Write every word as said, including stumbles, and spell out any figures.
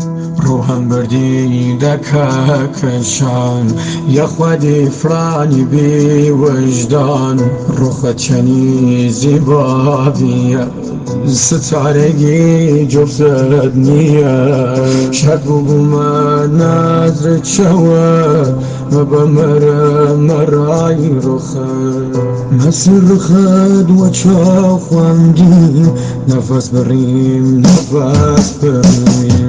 ڕۆحم بردی دەکەکەشان یەخوادی فرانی بی وجدان ڕۆخەت چەنی زیباویە ستارێکی جۆفزت نییە شەک بوو بوومە نازرت شەوە مەبە مەرە مەڕای ڕۆخەت مەسر ڕخەت وە چاو خواندی نەفەس بڕیم نەفەس بڕیم